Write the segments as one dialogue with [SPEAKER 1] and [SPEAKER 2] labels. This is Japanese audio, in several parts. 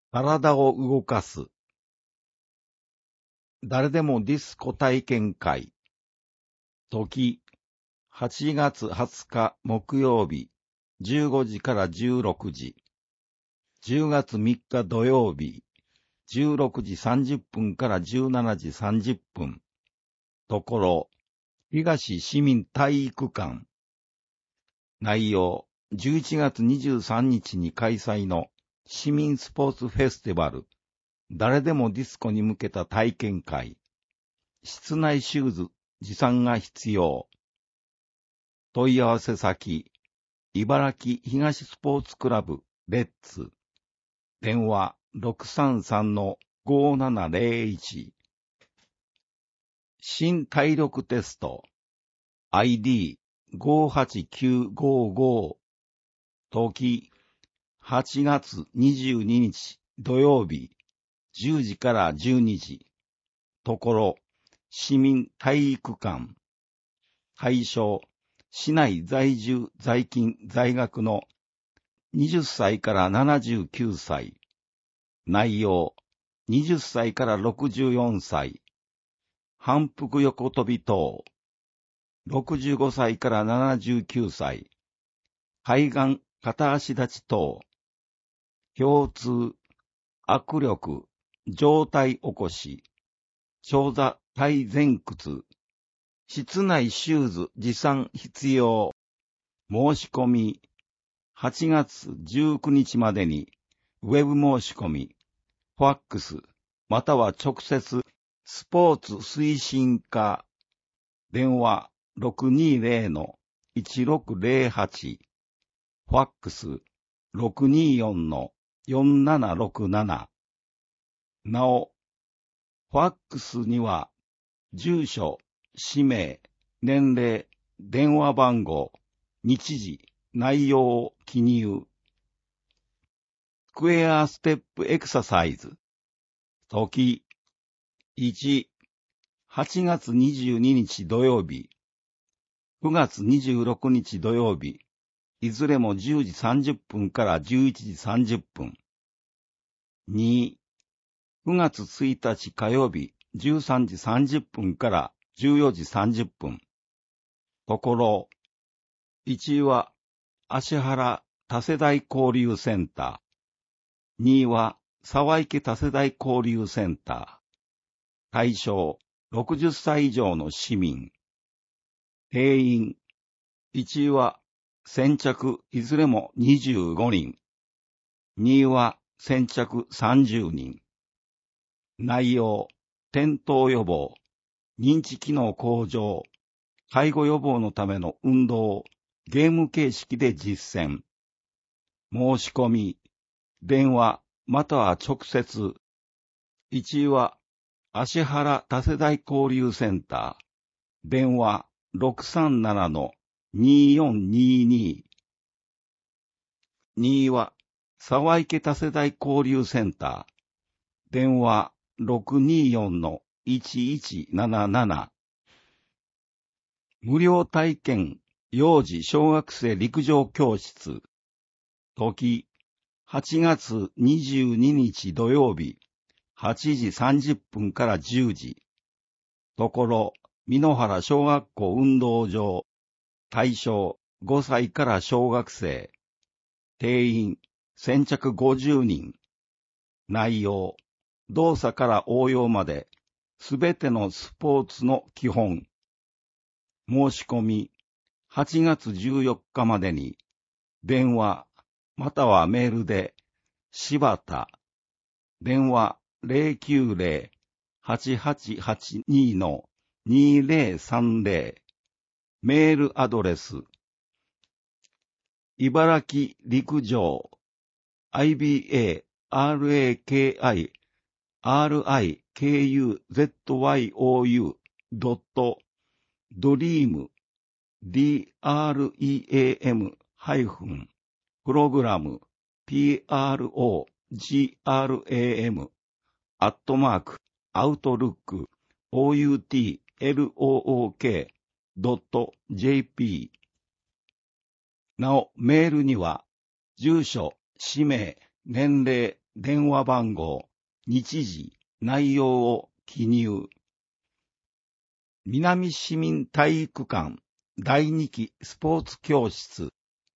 [SPEAKER 1] 体を動かす。誰でもディスコ体験会。時、8月20日木曜日、15時から16時。10月3日土曜日、16時30分から17時30分。ところ、東市民体育館。内容、11月23日に開催の市民スポーツフェスティバル。誰でもディスコに向けた体験会。室内シューズ持参が必要。問い合わせ先、茨城東スポーツクラブレッツ。電話633-5701。新体力テスト ID58955。時8月22日土曜日10時から12時。ところ、市民体育館。対象、市内在住在勤在学の20歳から79歳。内容、20歳から64歳。反復横跳び等。65歳から79歳。海岸片足立ち等。腰痛、握力、上体起こし。長座体前屈。室内シューズ持参必要。申し込み、8月19日までに、ウェブ申し込み、ファックス、または直接、スポーツ推進課、電話620-1608、ファックス624-4767。なお、ファックスには、住所、氏名、年齢、電話番号、日時、内容を記入。スクエアステップエクササイズ。時、1、8月22日土曜日、9月26日土曜日、いずれも10時30分から11時30分。2、9月1日火曜日、13時30分から14時30分。ところ、1は、芦原多世代交流センター。2は、沢池多世代交流センター。対象、60歳以上の市民。定員、1は、先着いずれも25人。2は、先着30人。内容、転倒予防、認知機能向上、介護予防のための運動をゲーム形式で実践。申し込み、電話または直接。1は、芦原多世代交流センター。電話637-2422。2は、沢池多世代交流センター。電話624-1177。無料体験、幼児小学生陸上教室。時、8月22日土曜日、8時30分から10時。ところ、美濃原小学校運動場。対象、5歳から小学生。定員、先着50人。内容、動作から応用まで、すべてのスポーツの基本。申し込み、8月14日までに、電話、またはメールで、柴田、電話090-8882-2030、メールアドレス、茨城陸上、ibaraki,rikizyon.dream, dream-program, program, outlook.jp。なお、メールには、住所、氏名、年齢、 電話番号、日時、内容を記入。南市民体育館第2期スポーツ教室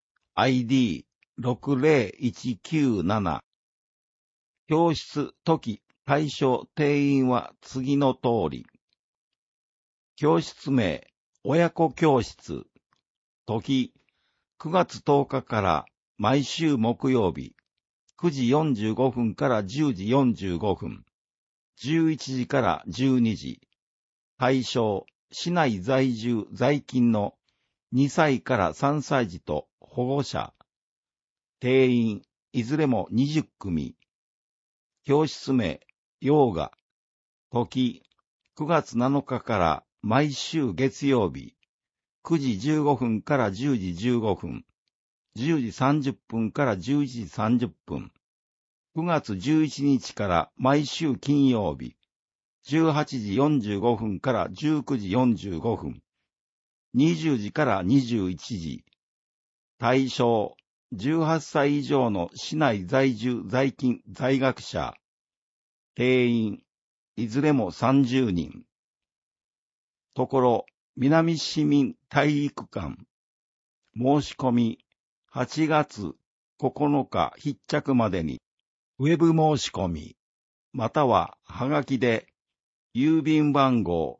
[SPEAKER 1] ID60197 教室時対象定員は次の通り。教室名親子教室時9月10日から毎週木曜日9時45分から10時45分11時から12時対象市内在住在勤の2歳から3歳児と保護者定員いずれも20組教室名ヨーガ時9月7日から毎週月曜日9時15分から10時15分10時30分から11時30分9月11日から毎週金曜日18時45分から19時45分20時から21時対象18歳以上の市内在住在勤在学者定員いずれも30人ところ南市民体育館申し込み8月9日必着までにウェブ申し込みまたははがきで郵便番号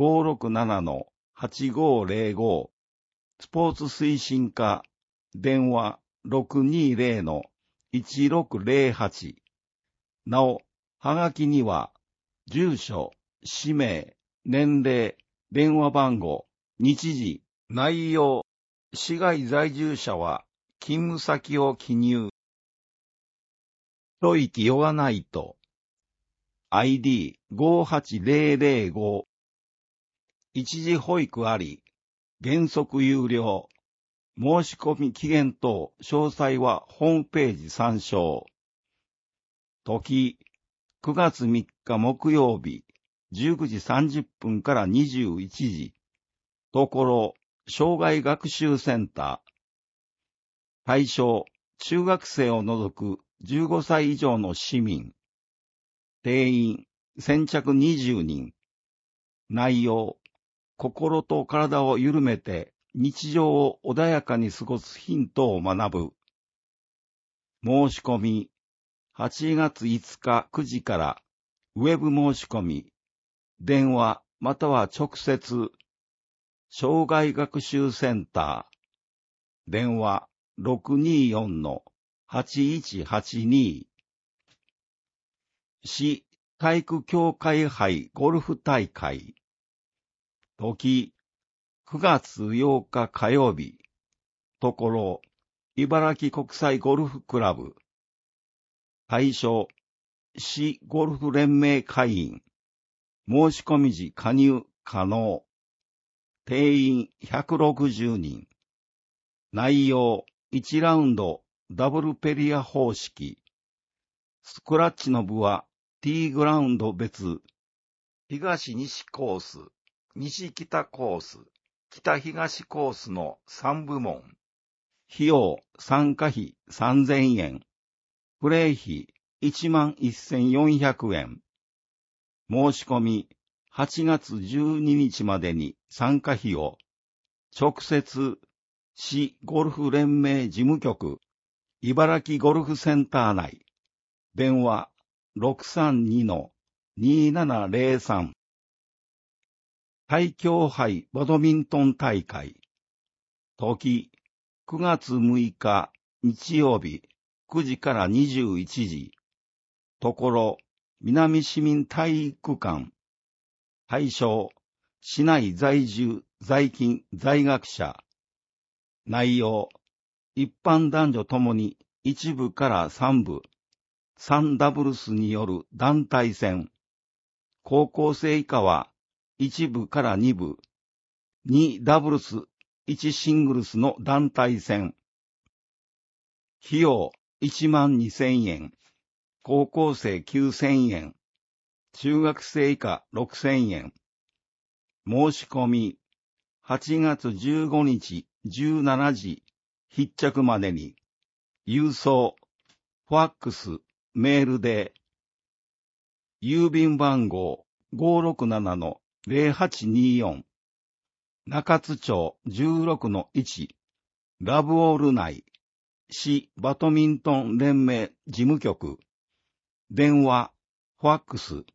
[SPEAKER 1] 567-8505 スポーツ推進課電話 620-1608 なおはがきには住所氏名年齢電話番号日時内容市外在住者は勤務先を記入一息ヨガナイトID58005 一時保育あり原則有料申し込み期限等詳細はホームページ参照時9月3日木曜日19時30分から21時ところ障害学習センター対象中学生を除く15歳以上の市民定員先着20人内容心と体を緩めて日常を穏やかに過ごすヒントを学ぶ申し込み8月5日9時からウェブ申し込み電話または直接障害学習センター電話 624-8182 市体育協会杯ゴルフ大会時9月8日火曜日ところ茨城国際ゴルフクラブ対象市ゴルフ連盟会員申し込み時加入可能定員160人内容1ラウンドダブルペリア方式スクラッチの部は T グラウンド別東西コース西北コース北東コースの3部門費用参加費3000円プレイ費11,400円申し込み8月12日までに参加費を直接市ゴルフ連盟事務局茨城ゴルフセンター内電話 632-2703 大京杯バドミントン大会時9月6日日曜日9時から21時ところ南市民体育館対象市内在住在勤在学者内容一般男女ともに1部から3部3ダブルスによる団体戦高校生以下は1部から2部2ダブルス1シングルスの団体戦費用12,000円高校生9,000円中学生以下6,000円申し込み8月15日17時必着までに郵送ファックスメールで、郵便番号 567-0824 中津町 16-1 ラブオール内市バドミントン連盟事務局電話ファックス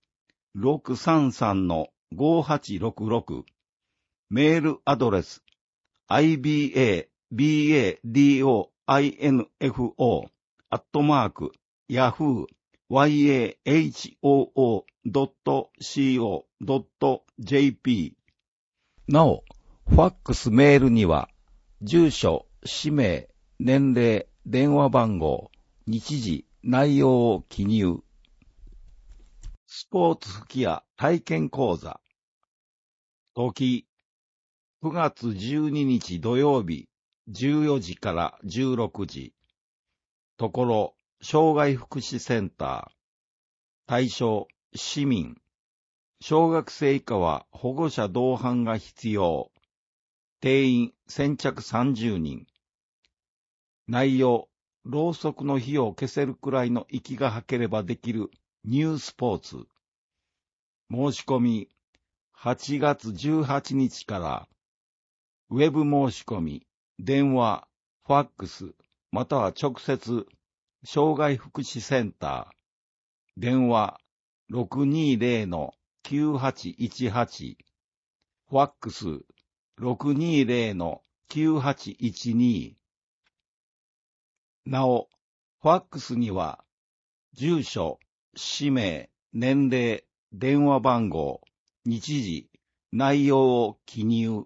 [SPEAKER 1] 633-5866 メールアドレス ibadofo.yahoo.co.jp なお、ファックスメールには、住所、氏名、年齢、電話番号、日時、内容を記入。スポーツ吹き矢体験講座。時、9月12日土曜日、14時から16時。ところ、障害福祉センター。対象、市民。小学生以下は保護者同伴が必要。定員先着30人。内容、ろうそくの火を消せるくらいの息が吐ければできるニュースポーツ。申し込み、8月18日から、ウェブ申し込み、電話、ファックス、または直接、障害福祉センター、電話 620-9818、ファックス 620-9812。なお、ファックスには、住所、氏名、年齢、電話番号、日時、内容を記入。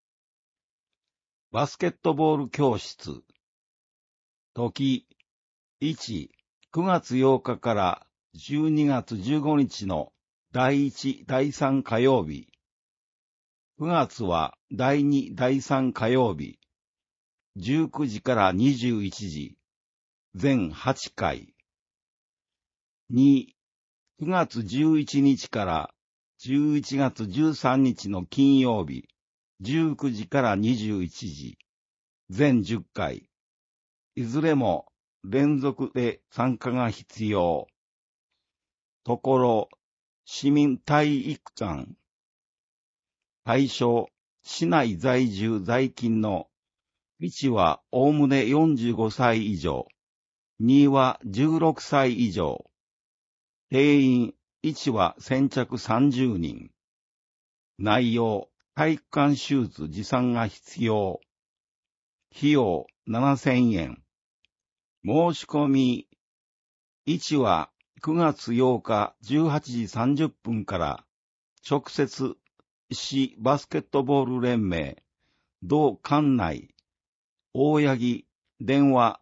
[SPEAKER 1] バスケットボール教室。時、1、9月8日から12月15日の第1、第3火曜日。9月は第2、第3火曜日。19時から21時。全8回。2、9月11日から11月13日の金曜日。19時から21時。全10回。いずれも連続で参加が必要。ところ、市民体育館。対象、市内在住在勤の1はおおむね45歳以上、2は16歳以上。定員1は先着30人。内容、体育館シューズ持参が必要。費用7000円。申し込み。1は9月8日18時30分から直接市バスケットボール連盟同館内大八木電話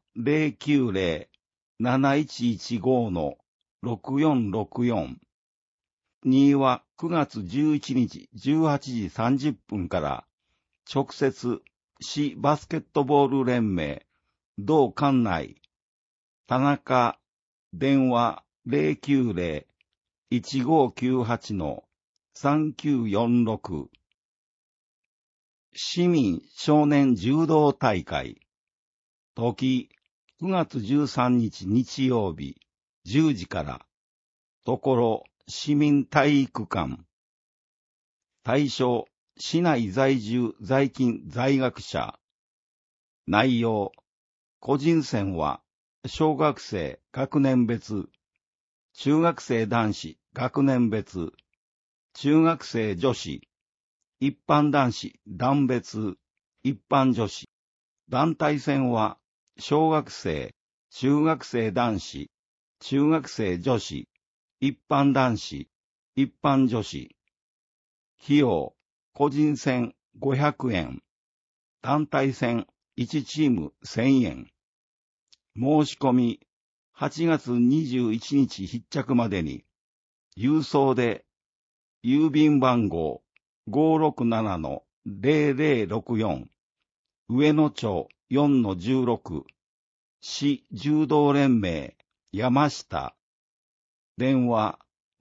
[SPEAKER 1] 090-7115-6464。2は9月11日18時30分から直接市バスケットボール連盟同館内田中電話 090-1598-3946。市民少年柔道大会。時、9月13日日曜日、10時から。ところ、市民体育館。対象、市内在住在勤在学者。内容、個人戦は、小学生学年別、中学生男子学年別、中学生女子、一般男子団別、一般女子。団体戦は、小学生、中学生男子、中学生女子、一般男子、一般女子。費用、個人戦500円。団体戦1チーム1000円。申し込み、8月21日必着までに、郵送で、郵便番号 567-0064、上野町 4-16、市柔道連盟、山下、電話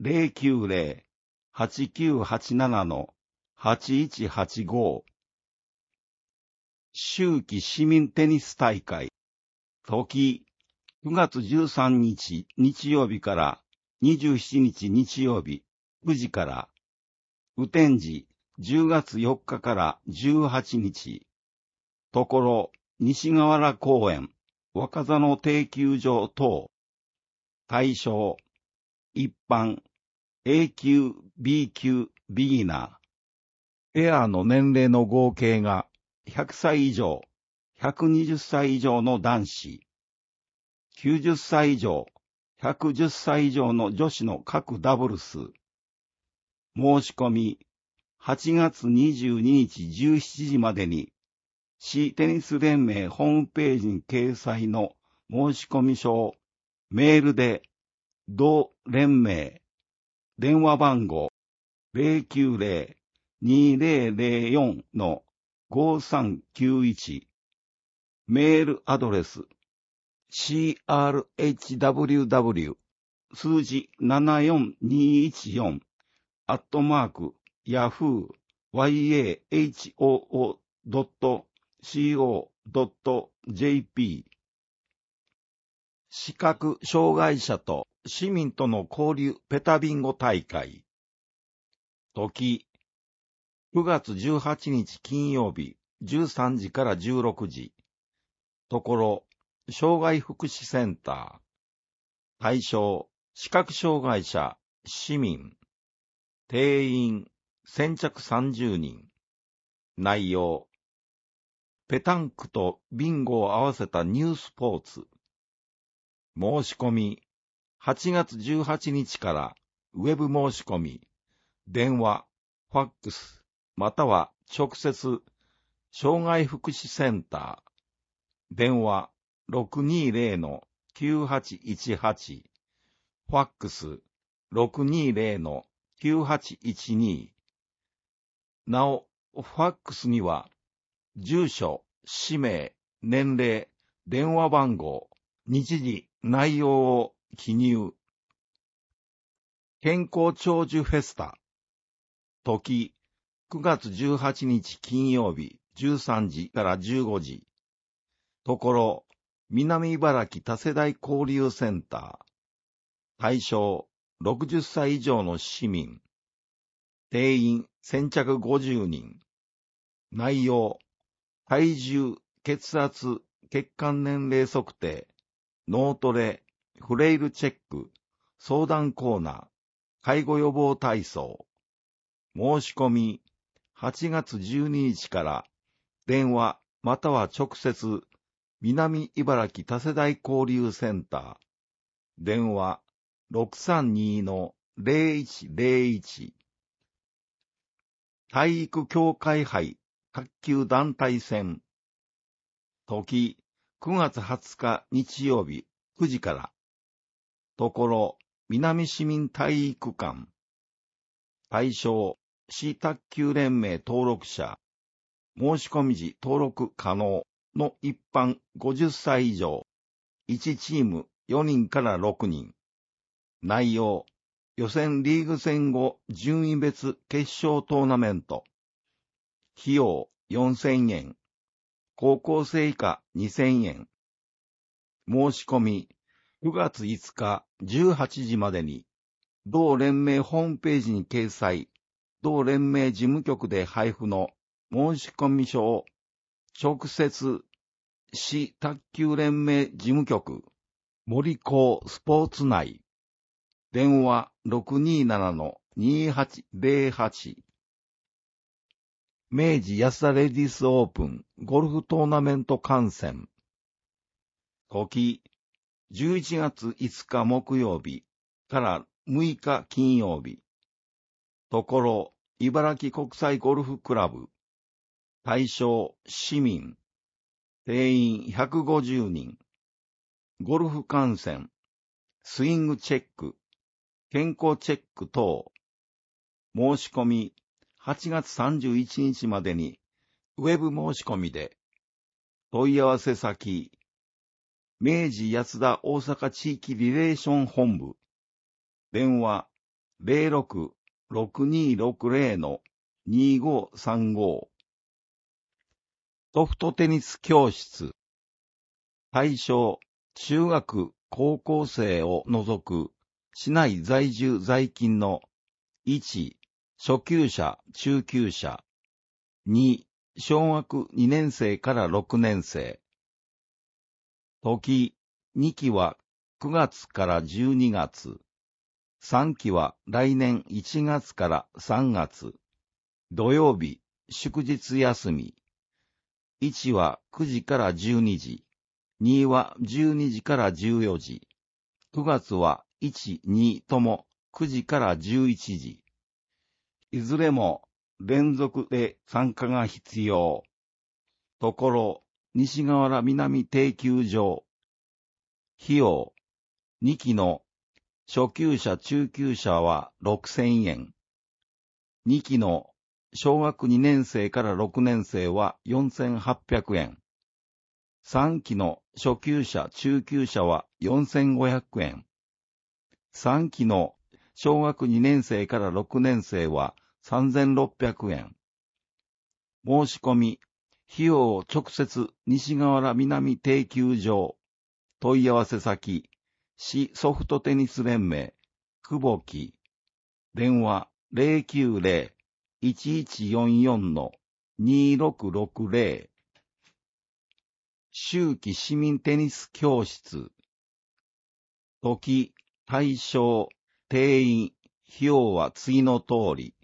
[SPEAKER 1] 090-8987-8185、秋季市民テニス大会、時、 9月13日日曜日から27日日曜日9時から、雨天時10月4日から18日、ところ西河原公園、若座の定休場等、対象、一般、A 級、B 級、ビギナー、ペアの年齢の合計が100歳以上、120歳以上の男子、90歳以上、110歳以上の女子の各ダブルス。申し込み、8月22日17時までに、市テニス連盟ホームページに掲載の申し込み書をメールで、同連盟、電話番号 090-2004-5391、メールアドレス crhww 数字74214@yahoo.co.jp 視覚障害者と市民との交流ペタビンゴ大会。時、9月18日金曜日13時から16時。ところ、障害福祉センター。対象、視覚障害者、市民。定員、先着30人。内容、ペタンクとビンゴを合わせたニュースポーツ。申し込み、8月18日からウェブ申し込み、電話、ファックス、または直接、障害福祉センター、電話 620-9818、ファックス 620-9812。なお、ファックスには、住所、氏名、年齢、電話番号、日時、内容を記入。健康長寿フェスタ。時、9月18日金曜日13時から15時。ところ、南茨城多世代交流センター。対象、60歳以上の市民。定員、先着50人。内容、体重、血圧、血管年齢測定、脳トレ、フレイルチェック、相談コーナー、介護予防体操。申し込み、8月12日から電話または直接、南茨城多世代交流センター、電話 632-0101。体育協会杯卓球団体戦。時、9月20日日曜日9時から。ところ、南市民体育館。対象、市卓球連盟登録者。申し込み時登録可能の一般50歳以上。1チーム4人から6人。内容、予選リーグ戦後順位別決勝トーナメント。費用4000円。高校生以下2000円。申し込み9月5日18時までに、同連盟ホームページに掲載、同連盟事務局で配布の申し込み書を直接市卓球連盟事務局森港スポーツ内電話 627-2808 明治安田レディスオープンゴルフトーナメント観戦。時、11月5日木曜日から6日金曜日。ところ、茨城国際ゴルフクラブ。対象、市民。定員150人。ゴルフ観戦。スイングチェック。健康チェック等。申し込み、8月31日までに、ウェブ申し込みで。問い合わせ先。明治安田大阪地域リレーション本部。電話 06-6260-2535。ソフトテニス教室。対象、 中学、高校生を除く市内在住在勤の1、初級者、中級者、2、小学2年生から6年生。時、2期は9月から12月。3期は来年1月から3月。土曜日、祝日休み。1は9時から12時。2は12時から14時。9月は1、2とも9時から11時。いずれも連続で参加が必要。ところ、西河原南定休場。費用、2期の初級者中級者は6000円。2期の小学2年生から6年生は4800円。3期の初級者中級者は4500円。3期の小学2年生から6年生は3600円。申し込み、費用を直接西河原南定休場。問い合わせ先、市ソフトテニス連盟、久保木。電話090-1144-2660。秋季市民テニス教室。時、対象、定員、費用は次の通り。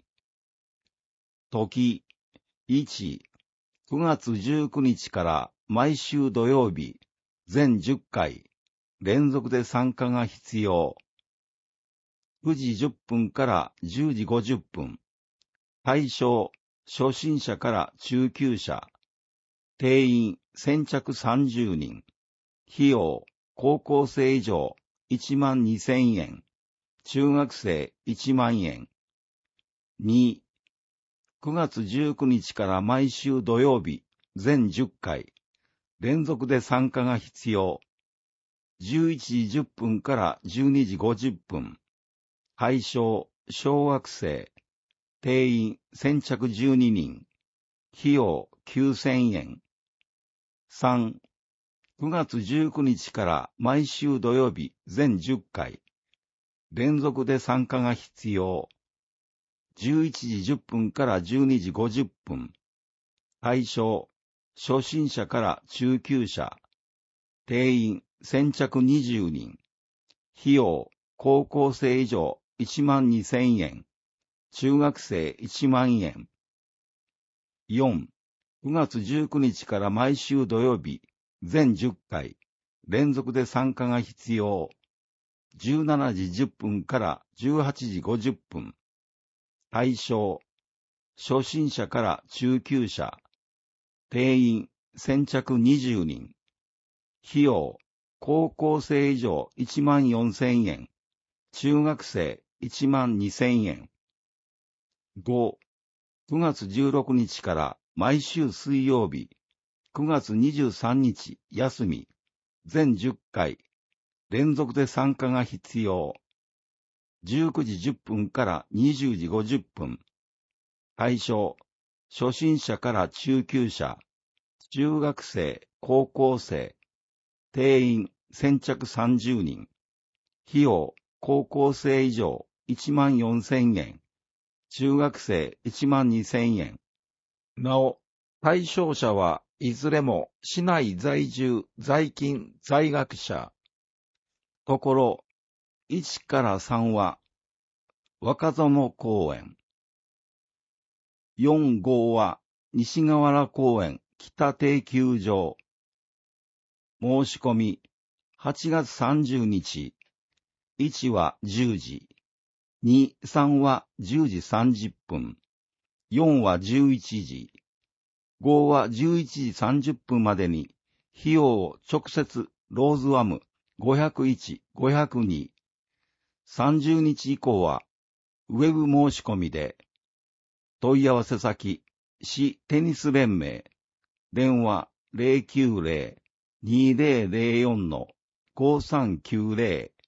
[SPEAKER 1] 時、1、9月19日から毎週土曜日、全10回、連続で参加が必要。9時10分から10時50分。対象、初心者から中級者。定員、先着30人。費用、高校生以上、12000円。中学生、1万円。2、9月19日から毎週土曜日、全10回。連続で参加が必要。11時10分から12時50分。対象、小学生。定員、先着12人。費用、9000円。3、9月19日から毎週土曜日、全10回。連続で参加が必要。11時10分から12時50分。対象、初心者から中級者。定員、先着20人。費用、高校生以上12000円。中学生1万円。4、9月19日から毎週土曜日、全10回。連続で参加が必要。17時10分から18時50分。対象、初心者から中級者。定員、先着20人。費用、高校生以上14000円。中学生12000円。5、9月16日から毎週水曜日、9月23日休み、全10回。連続で参加が必要。19時10分から20時50分。対象、初心者から中級者。中学生、高校生。定員、先着30人。費用、高校生以上14000円。中学生12000円。なお、対象者はいずれも市内在住、在勤、在学者。ところ、1から3は、若園公園。4、5は、西河原公園、北定休場。申し込み、8月30日。1は10時。2、3は10時30分。4は11時。5は11時30分までに、費用を直接ローズワム501、502。30日以降は、ウェブ申し込みで、問い合わせ先、市テニス連盟、電話090-2004-5390